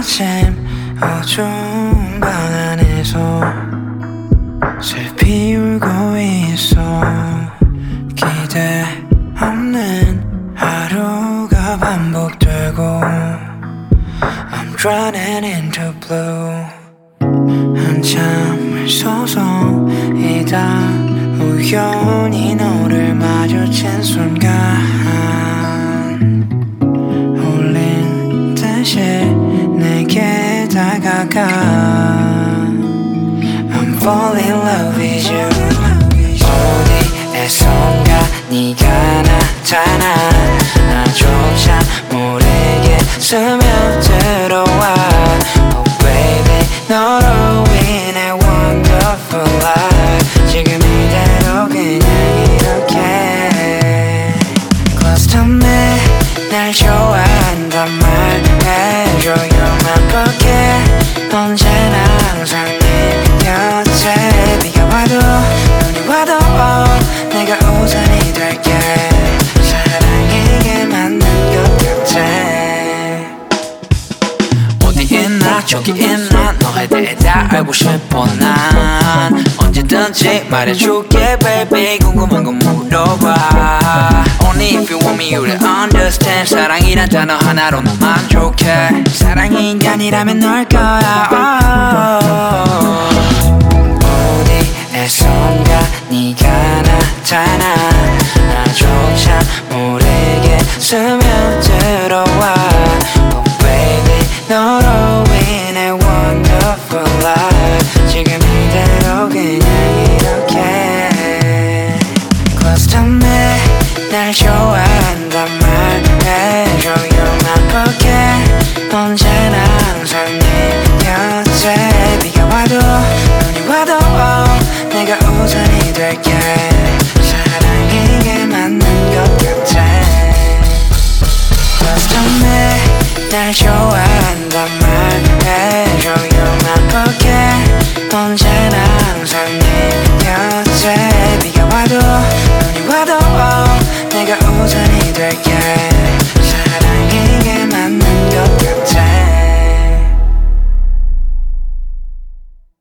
아침 어두운 방 안에서 슬피 울고 있어. 기대 없는 하루가 반복되고 I'm drowning into blue. 한참을 서성이다 우연히 너를 마주친 순간 홀린 듯이 내게 다가가 I'm falling in love with you. 어디에선가 네가 나타나 나조차 모르게 스며들어와 Oh baby 너로 인해 wonderful life 지금 이대로 그냥 이렇게 Close to me 날 좋아한단 말해줘 You're my pocket 언제나 항상 네 곁에 비가 와도 눈이 와도 내가 우산이 될게 사랑에게 맞는 것 같아. 어디 있나 저기 있나 너에 대해 다 알고 싶어 난 언제든지 말해줄게 baby 궁금한 건 물어봐 Only if you want me you'll understand 사랑이란 단어 하나로 너 만족해 사랑이 인간이라면 널 거야 어디에선가 네가 나타나 나조차 모르게 스며들어와 Oh baby 너로 인해 wonderful life 지금 이대로 그냥 이렇게 Close to me 날 좋아한단 말해줘 You're my pocket 언제나 항상 네 곁에 비가 와도 눈이 와도 내가 우산이 될게 사랑에게 맞는 것 같아 Close to me 날 좋아한단 말해줘 You're my pocket 언제나 항상 네 곁에 비가 와도 눈이 와도 내가 우산이 될게